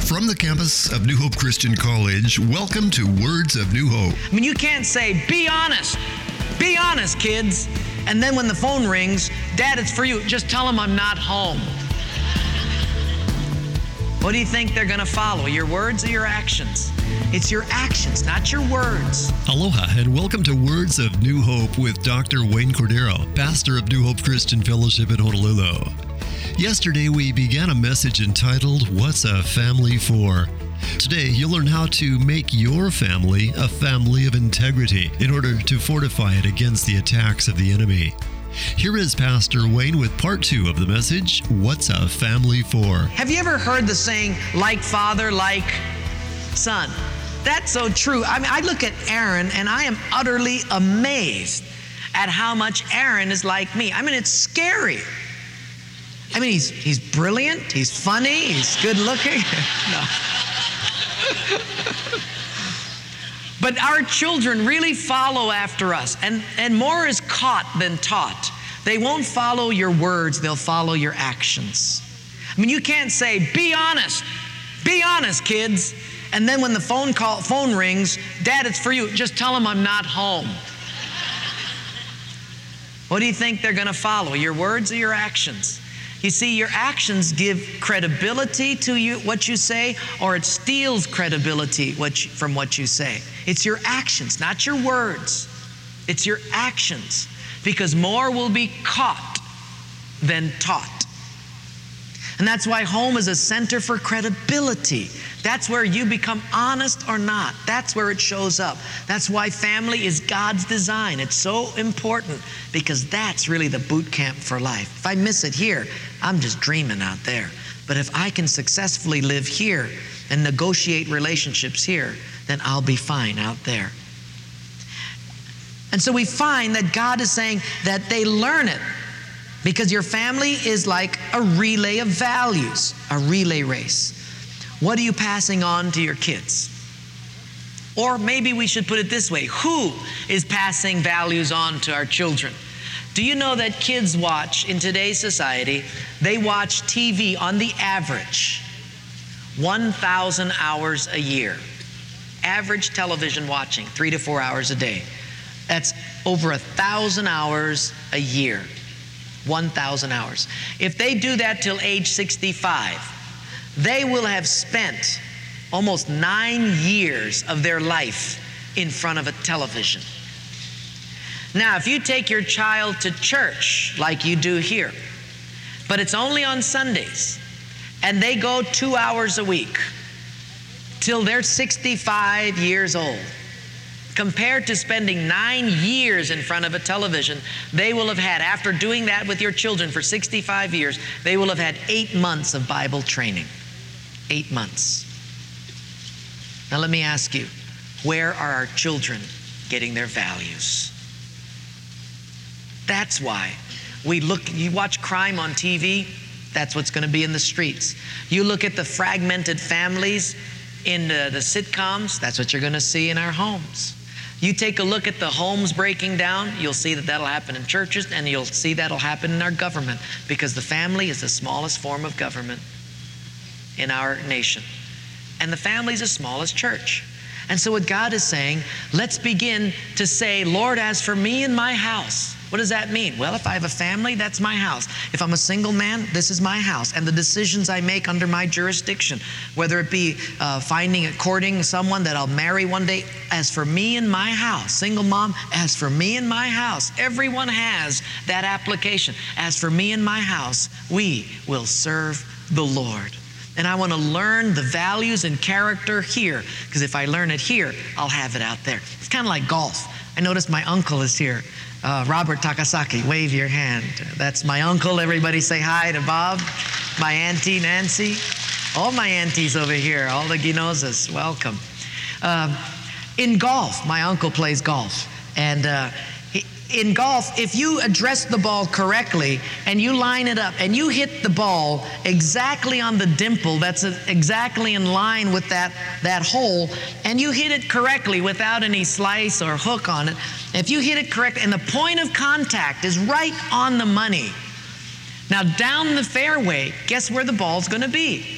From the campus of New Hope Christian College, welcome to Words of New Hope. I mean, you can't say, be honest, kids. And then when the phone rings, Dad, it's for you. Just tell them I'm not home. What do you think they're going to follow? Your words or your actions? It's your actions, not your words. Aloha and welcome to Words of New Hope with Dr. Wayne Cordero, pastor of New Hope Christian Fellowship in Honolulu. Yesterday, we began a message entitled, What's a Family For? Today, you'll learn how to make your family a family of integrity in order to fortify it against the attacks of the enemy. Here is Pastor Wayne with part 2 of the message, What's a Family For? Have you ever heard the saying, like father, like son? That's so true. I mean, I look at Aaron and I am utterly amazed at how much Aaron is like me. I mean, it's scary. I mean, he's brilliant, he's funny, he's good looking. No. But our children really follow after us, and more is caught than taught. They won't follow your words, they'll follow your actions. I mean, you can't say, be honest, kids. And then when the phone rings, Dad, it's for you. Just tell them I'm not home. What do you think they're going to follow? Your words or your actions? You see, your actions give credibility to you, what you say, or it steals credibility from what you say. It's your actions, not your words. It's your actions, because more will be caught than taught. And that's why home is a center for credibility. That's where you become honest or not. That's where it shows up. That's why family is God's design. It's so important because that's really the boot camp for life. If I miss it here, I'm just dreaming out there. But if I can successfully live here and negotiate relationships here, then I'll be fine out there. And so we find that God is saying that they learn it. Because your family is like a relay of values, a relay race. What are you passing on to your kids? Or maybe we should put it this way, who is passing values on to our children? Do you know that kids watch, in today's society, they watch TV on the average 1,000 hours a year. Average television watching, 3 to 4 hours a day. That's over 1,000 hours a year. 1,000 hours. If they do that till age 65, they will have spent almost 9 years of their life in front of a television. Now, if you take your child to church like you do here, but it's only on Sundays, and they go 2 hours a week till they're 65 years old, compared to spending 9 years in front of a television, they will have had, after doing that with your children for 65 years, they will have had 8 months of Bible training. 8 months. Now let me ask you, where are our children getting their values? That's why you watch crime on TV, that's what's going to be in the streets. You look at the fragmented families in the sitcoms, that's what you're going to see in our homes. You take a look at the homes breaking down, you'll see that that'll happen in churches, and you'll see that'll happen in our government, because the family is the smallest form of government in our nation. And the family is the smallest church. And so what God is saying, let's begin to say, Lord, as for me and my house. What does that mean? Well, if I have a family, that's my house. If I'm a single man, this is my house. And the decisions I make under my jurisdiction, whether it be courting someone that I'll marry one day, as for me and my house. Single mom, as for me and my house. Everyone has that application. As for me and my house, we will serve the Lord. And I want to learn the values and character here, because if I learn it here, I'll have it out there. It's kind of like golf. I noticed my uncle is here. Robert Takasaki, wave your hand. That's my uncle. Everybody say hi to Bob. My auntie, Nancy. All my aunties over here, all the Ginozas, welcome. In golf, my uncle plays golf. And in golf, if you address the ball correctly and you line it up and you hit the ball exactly on the dimple, that's exactly in line with that hole, and you hit it correctly without any slice or hook on it, if you hit it correct and the point of contact is right on the money, now down the fairway, guess where the ball's going to be?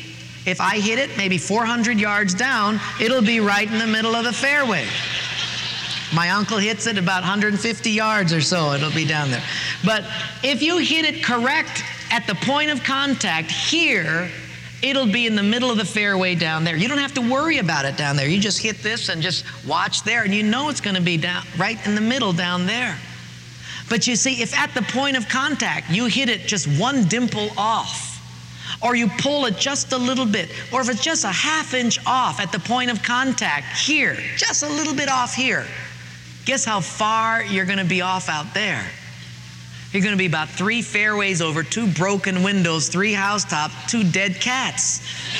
If I hit it maybe 400 yards down, it'll be right in the middle of the fairway. My uncle hits it about 150 yards or so, it'll be down there. But if you hit it correct at the point of contact here, it'll be in the middle of the fairway down there. You don't have to worry about it down there. You just hit this and just watch there, and you know it's going to be down right in the middle down there. But you see, if at the point of contact you hit it just one dimple off, or you pull it just a little bit, or if it's just a half inch off at the point of contact here, just a little bit off here, guess how far you're going to be off out there? You're going to be about 3 fairways over, 2 broken windows, 3 housetops, 2 dead cats.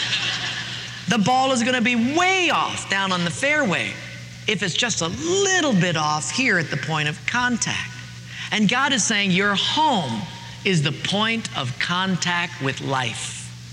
The ball is going to be way off down on the fairway if it's just a little bit off here at the point of contact. And God is saying your home is the point of contact with life.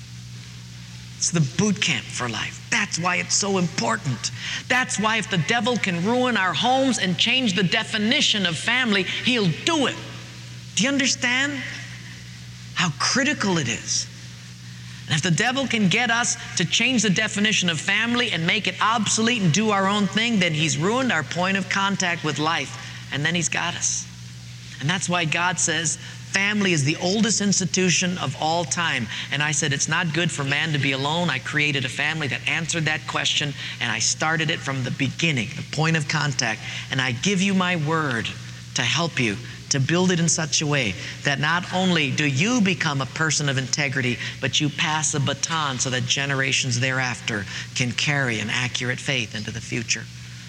It's the boot camp for life. That's why it's so important. That's why if the devil can ruin our homes and change the definition of family, he'll do it. Do you understand how critical it is? And if the devil can get us to change the definition of family and make it obsolete and do our own thing, then he's ruined our point of contact with life, and then he's got us. And that's why God says family is the oldest institution of all time. And I said it's not good for man to be alone. I created a family that answered that question, and I started it from the beginning, the point of contact. And I give you my word to help you to build it in such a way that not only do you become a person of integrity, but you pass a baton so that generations thereafter can carry an accurate faith into the future.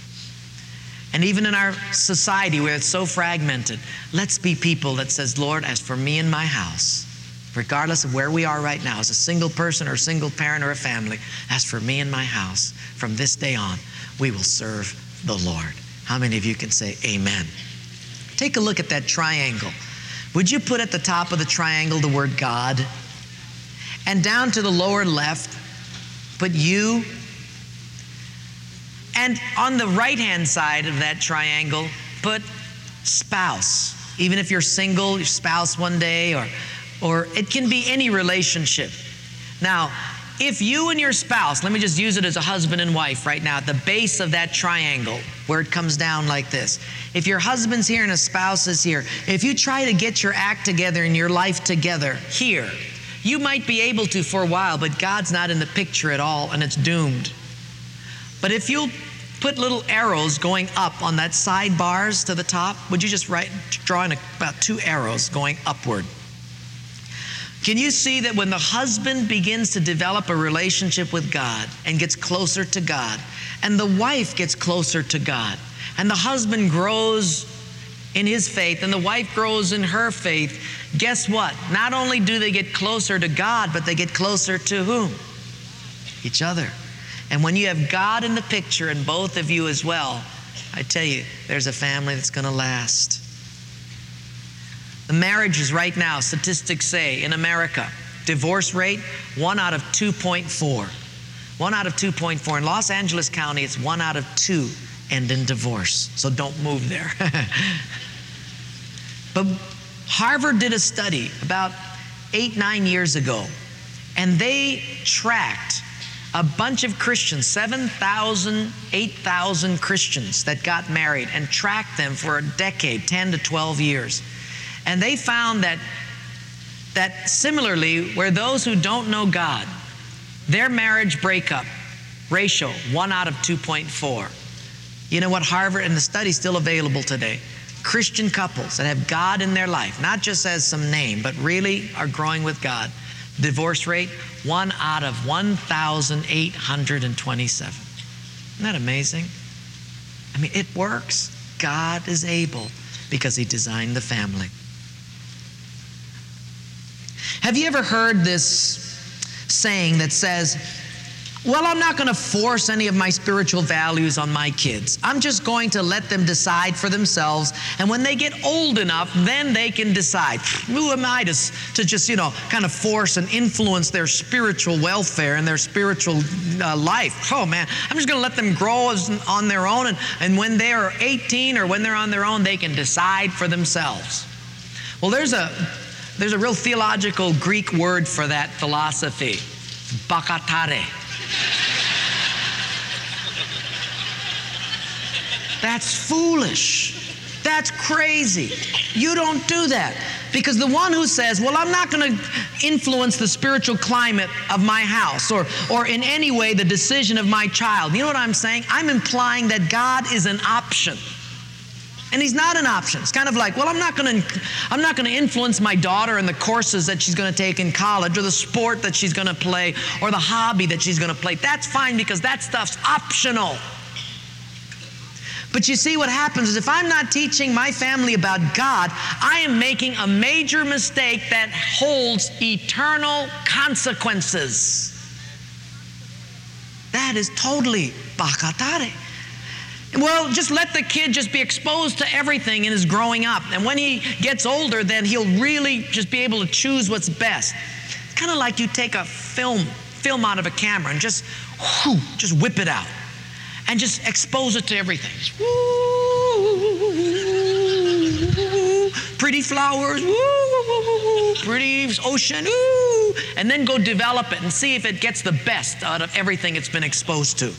And even in our society where it's so fragmented, let's be people that says, Lord, as for me and my house, regardless of where we are right now, as a single person or a single parent or a family, as for me and my house, from this day on, we will serve the Lord. How many of you can say amen? Take a look at that triangle. Would you put at the top of the triangle the word God? And down to the lower left, put you. And on the right-hand side of that triangle, put spouse. Even if you're single, your spouse one day, or it can be any relationship. Now, if you and your spouse, let me just use it as a husband and wife right now, at the base of that triangle, where it comes down like this. If your husband's here and a spouse is here, if you try to get your act together and your life together here, you might be able to for a while, but God's not in the picture at all, and it's doomed. But if you'll put little arrows going up on that side bars to the top, would you just draw in about 2 arrows going upward? Can you see that when the husband begins to develop a relationship with God and gets closer to God, and the wife gets closer to God, and the husband grows in his faith and the wife grows in her faith, guess what? Not only do they get closer to God, but they get closer to whom? Each other. And when you have God in the picture and both of you as well, I tell you, there's a family that's going to last. The marriages right now, statistics say in America, divorce rate, 1 out of 2.4. 1 out of 2.4. In Los Angeles County, it's 1 out of 2 end in divorce. So don't move there. But Harvard did a study about 8-9 years ago, and they tracked a bunch of Christians, 7,000, 8,000 Christians that got married, and tracked them for a decade, 10 to 12 years. And they found that similarly, where those who don't know God, their marriage breakup ratio, 1 out of 2.4. You know what, Harvard, and the study's still available today, Christian couples that have God in their life, not just as some name, but really are growing with God, divorce rate, 1 out of 1,827. Isn't that amazing? I mean, it works. God is able because He designed the family. Have you ever heard this saying that says, well, I'm not going to force any of my spiritual values on my kids. I'm just going to let them decide for themselves. And when they get old enough, then they can decide. Who am I to just, kind of force and influence their spiritual welfare and their spiritual life? Oh, man, I'm just going to let them grow on their own. And when they're 18 or when they're on their own, they can decide for themselves. Well, there's a real theological Greek word for that philosophy. bakatare. That's foolish. That's crazy. You don't do that. Because the one who says, well, I'm not going to influence the spiritual climate of my house or in any way the decision of my child. You know what I'm saying? I'm implying that God is an option. And He's not an option. It's kind of like, well, I'm not going to influence my daughter in the courses that she's going to take in college or the sport that she's going to play or the hobby that she's going to play. That's fine because that stuff's optional. But you see, what happens is if I'm not teaching my family about God, I am making a major mistake that holds eternal consequences. That is totally bakatare. Well, just let the kid just be exposed to everything in his growing up. And when he gets older, then he'll really just be able to choose what's best. It's kind of like you take a film out of a camera and just whip it out. And just expose it to everything. Woo, pretty flowers, woo, pretty ocean, woo, and then go develop it and see if it gets the best out of everything it's been exposed to.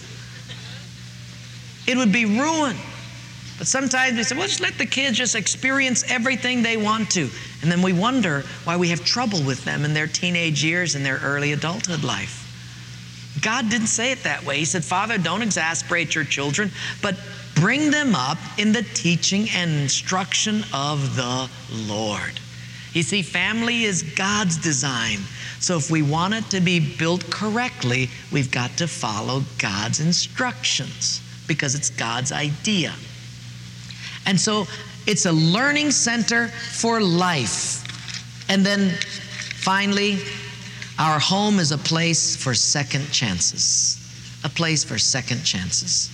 It would be ruin. But sometimes we say, well, just let the kids just experience everything they want to. And then we wonder why we have trouble with them in their teenage years and their early adulthood life. God didn't say it that way. He said, Father, don't exasperate your children, but bring them up in the teaching and instruction of the Lord. You see, family is God's design. So if we want it to be built correctly, we've got to follow God's instructions because it's God's idea. And so it's a learning center for life. And then finally, our home is a place for second chances. A place for second chances.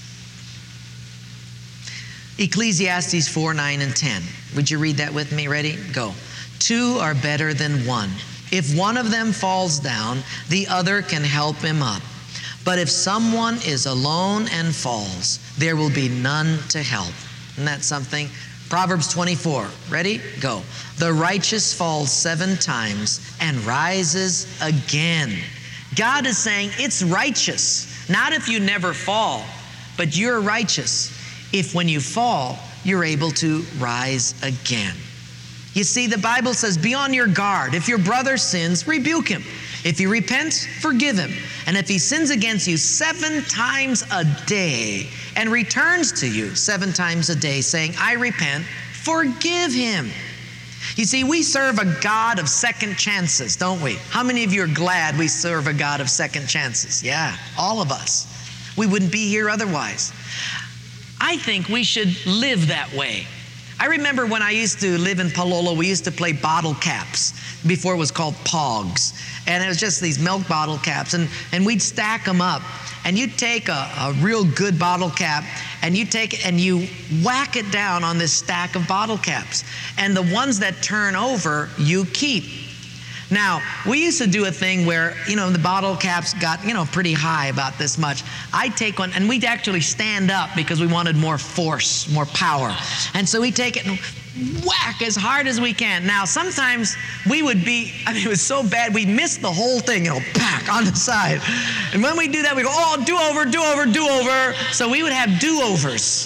Ecclesiastes 4, 9, and 10. Would you read that with me? Ready? Go. 2 are better than 1. If one of them falls down, the other can help him up. But if someone is alone and falls, there will be none to help. Isn't that something? Proverbs 24. Ready? Go. The righteous falls 7 times and rises again. God is saying it's righteous. Not if you never fall, but you're righteous if when you fall, you're able to rise again. You see, the Bible says, be on your guard. If your brother sins, rebuke him. If he repents, forgive him. And if he sins against you 7 times a day and returns to you 7 times a day saying, I repent, forgive him. You see, we serve a God of second chances, don't we? How many of you are glad we serve a God of second chances? Yeah, all of us. We wouldn't be here otherwise. I think we should live that way. I remember when I used to live in Palolo, we used to play bottle caps. Before it was called Pogs. And it was just these milk bottle caps. And we'd stack them up. And you'd take a real good bottle cap and you take it and you whack it down on this stack of bottle caps. And the ones that turn over, you keep. Now, we used to do a thing where, the bottle caps got, pretty high, about this much. I'd take one, and we'd actually stand up because we wanted more force, more power. And so we'd take it and whack as hard as we can. Now, sometimes we would be, it was so bad, we'd miss the whole thing, pack on the side. And when we do that, we go, oh, do over, do over, do over. So we would have do-overs.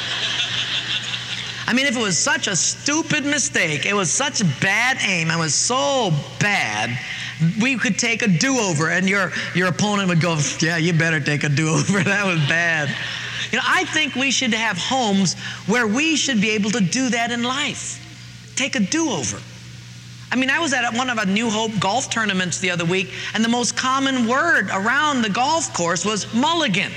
If it was such a stupid mistake, it was such bad aim, it was so bad, we could take a do-over, and your opponent would go, yeah, you better take a do-over. That was bad. I think we should have homes where we should be able to do that in life. Take a do-over. I was at one of a New Hope golf tournaments the other week, and the most common word around the golf course was mulligan.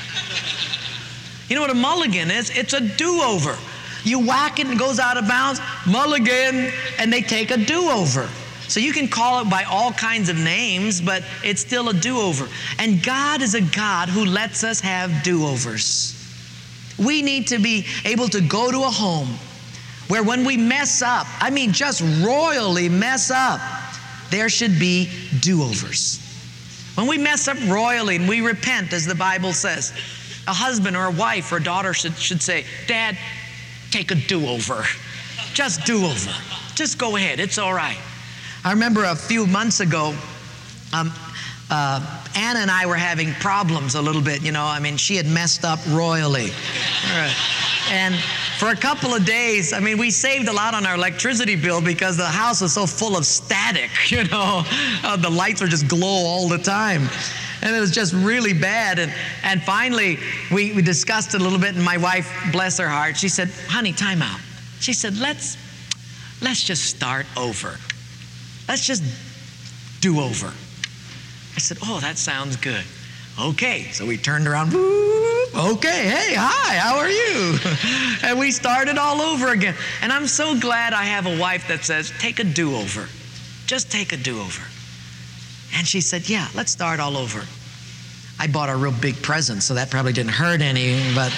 You know what a mulligan is? It's a do-over. You whack it and it goes out of bounds, mulligan, and they take a do-over. So you can call it by all kinds of names, but it's still a do-over. And God is a God who lets us have do-overs. We need to be able to go to a home where when we mess up, just royally mess up, there should be do-overs. When we mess up royally and we repent, as the Bible says, a husband or a wife or a daughter should say, Dad, take a do-over. Just do-over. Just go ahead. It's all right. I remember a few months ago, Anna and I were having problems a little bit, she had messed up royally. And for a couple of days, we saved a lot on our electricity bill because the house was so full of static, the lights would just glow all the time. And it was just really bad. And finally, we discussed it a little bit, and my wife, bless her heart, she said, honey, time out. She said, let's just start over. Let's just do over. I said, oh, that sounds good. Okay, so we turned around, okay, hey, hi, how are you? And we started all over again. And I'm so glad I have a wife that says, take a do-over. Just take a do-over. And she said, yeah, let's start all over. I bought her a real big present, so that probably didn't hurt any, but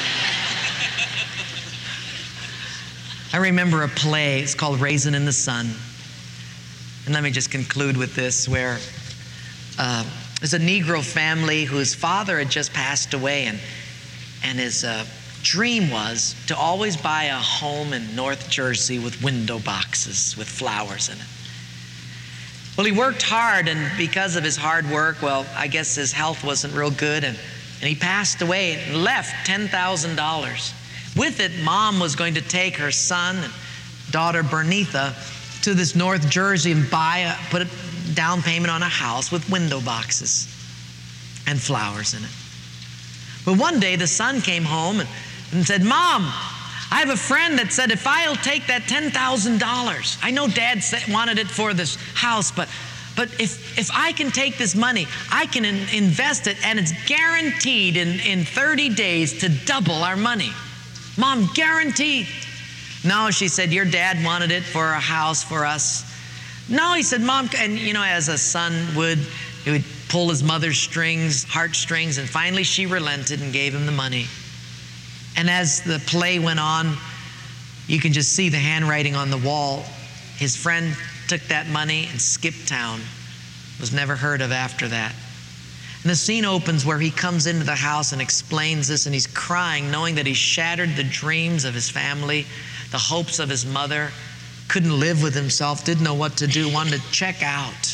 I remember a play. It's called Raisin in the Sun. And let me just conclude with this, where there's a Negro family whose father had just passed away, and his dream was to always buy a home in North Jersey with window boxes with flowers in it. Well, he worked hard, and because of his hard work, I guess his health wasn't real good, and he passed away and left $10,000. With it, Mom was going to take her son and daughter Bernitha to this North Jersey and put a down payment on a house with window boxes and flowers in it. But one day the son came home and said, Mom, I have a friend that said if I'll take that $10,000, I know Dad wanted it for this house, but if I can take this money, I can invest it, and it's guaranteed in 30 days to double our money. Mom, guaranteed. No, she said, your dad wanted it for a house for us. No, he said, Mom, and as a son he would pull his mother's heartstrings, and finally she relented and gave him the money. And as the play went on, you can just see the handwriting on the wall. His friend took that money and skipped town. Was never heard of after that. And the scene opens where he comes into the house and explains this, and he's crying, knowing that he shattered the dreams of his family, the hopes of his mother, couldn't live with himself, didn't know what to do, wanted to check out.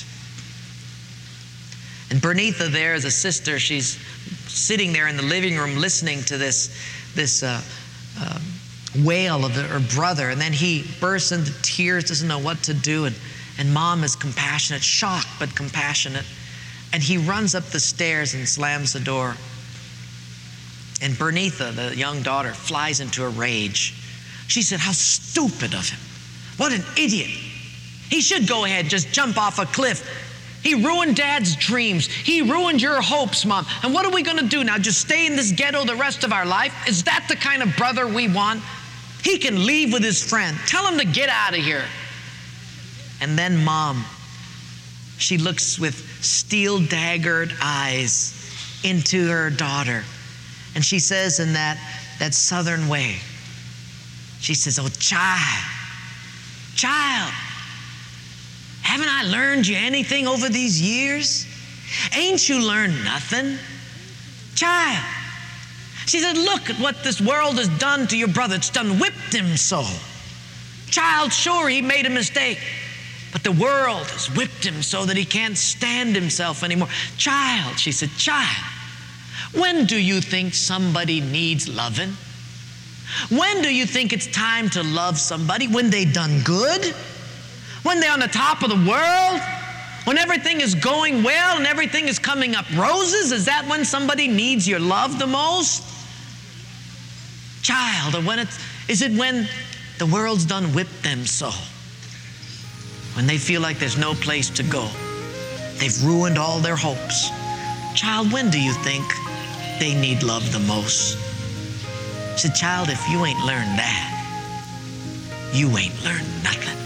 And Bernitha there is a sister. She's sitting there in the living room listening to this wail of her brother, and then he bursts into tears, doesn't know what to do, and Mom is compassionate, shocked but compassionate, and he runs up the stairs and slams the door. And Bernitha, the young daughter, flies into a rage. She said, how stupid of him. What an idiot. He should go ahead, just jump off a cliff. He ruined Dad's dreams. He ruined your hopes, Mom. And what are we going to do now? Just stay in this ghetto the rest of our life? Is that the kind of brother we want? He can leave with his friend. Tell him to get out of here. And then Mom, she looks with steel-daggered eyes into her daughter. And she says in that southern way, she says, oh, child, haven't I learned you anything over these years? Ain't you learned nothing? Child. She said, look at what this world has done to your brother. It's done whipped him so. Child, sure, he made a mistake, but the world has whipped him so that he can't stand himself anymore. Child, she said, child, when do you think somebody needs loving? When do you think it's time to love somebody? When they done good? When they're on the top of the world? When everything is going well and everything is coming up roses? Is that when somebody needs your love the most? Child, or is it when the world's done whipped them so? When they feel like there's no place to go. They've ruined all their hopes. Child, when do you think they need love the most? I said, child, if you ain't learned that, you ain't learned nothing.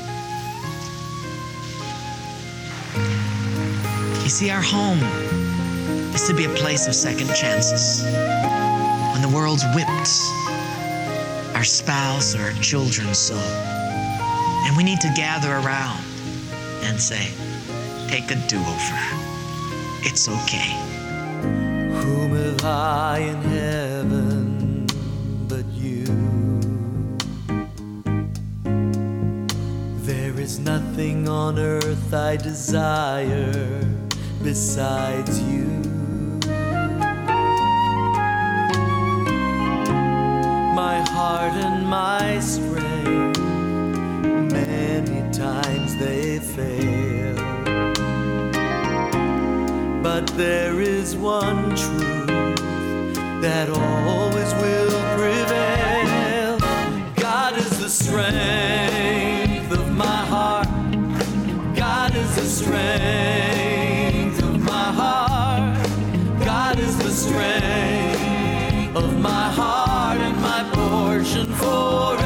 You see, our home is to be a place of second chances. When the world's whipped our spouse or our children so, and we need to gather around and say, take a do-over. It's okay. Whom have I in heaven but you? There is nothing on earth I desire besides you. My heart and my strength, many times they fail, but there is one truth that always will prevail. God is the strength of my heart. God is the strength of my heart. God is the strength of my heart and my portion forever.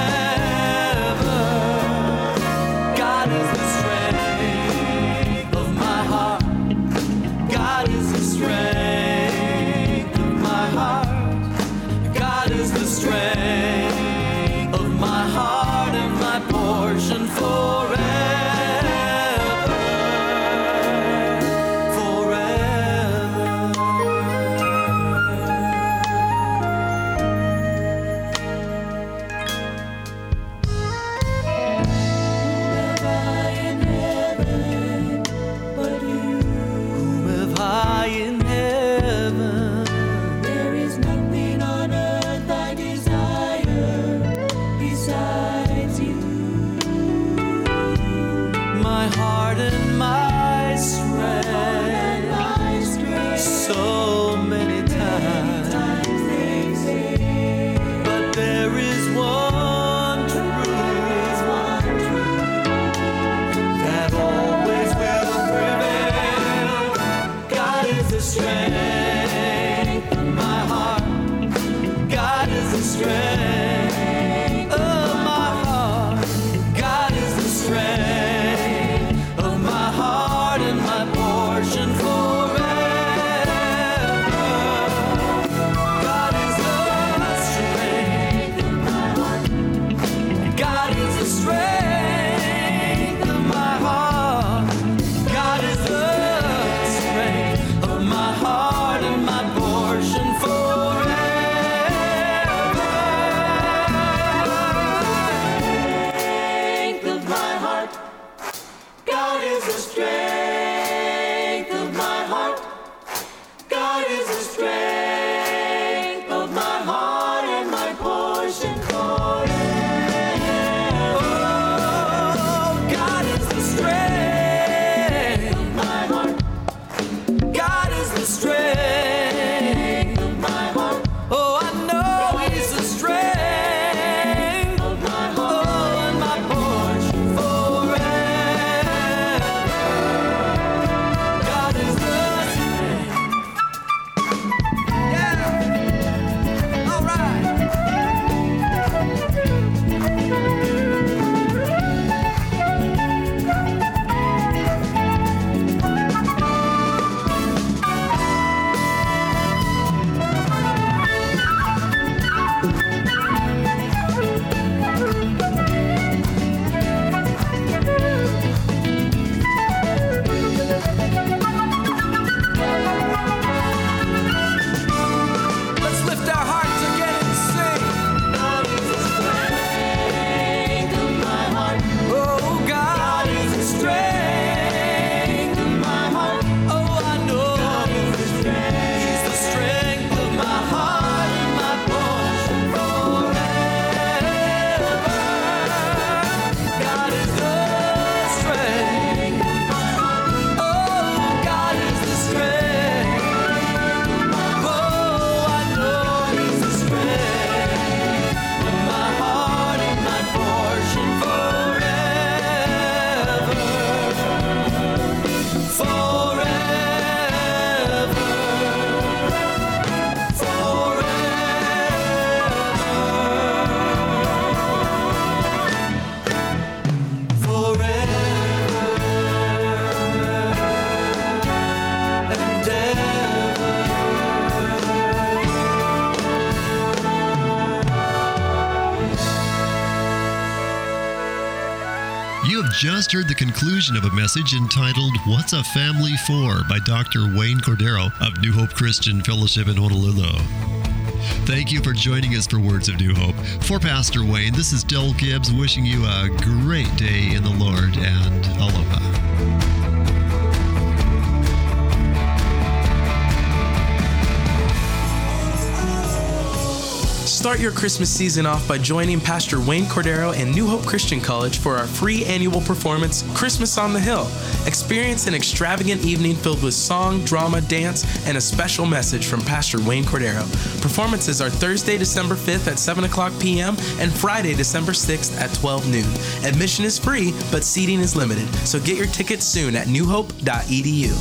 God is the strength of my heart. God is the strength of my heart. God is the strength of my heart and my portion forever. So many times but there is one truth that always will prevail. God is the strength of my heart. God is the strength of my heart. God is the strength of my heart and my portion forever. You have just heard the conclusion of a message entitled, What's a Family For? By Dr. Wayne Cordero of New Hope Christian Fellowship in Honolulu. Thank you for joining us for Words of New Hope. For Pastor Wayne, this is Del Gibbs wishing you a great day in the Lord, and aloha. Start your Christmas season off by joining Pastor Wayne Cordero and New Hope Christian College for our free annual performance, Christmas on the Hill. Experience an extravagant evening filled with song, drama, dance, and a special message from Pastor Wayne Cordero. Performances are Thursday, December 5th at 7 o'clock p.m. and Friday, December 6th at 12 noon. Admission is free, but seating is limited, so get your tickets soon at newhope.edu.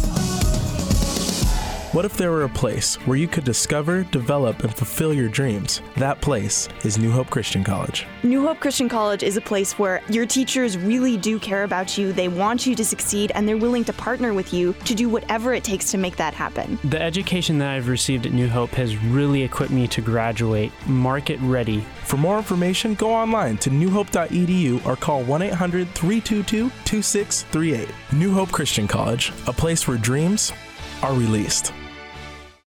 What if there were a place where you could discover, develop, and fulfill your dreams? That place is New Hope Christian College. New Hope Christian College is a place where your teachers really do care about you, they want you to succeed, and they're willing to partner with you to do whatever it takes to make that happen. The education that I've received at New Hope has really equipped me to graduate market ready. For more information, go online to newhope.edu or call 1-800-322-2638. New Hope Christian College, a place where dreams are released.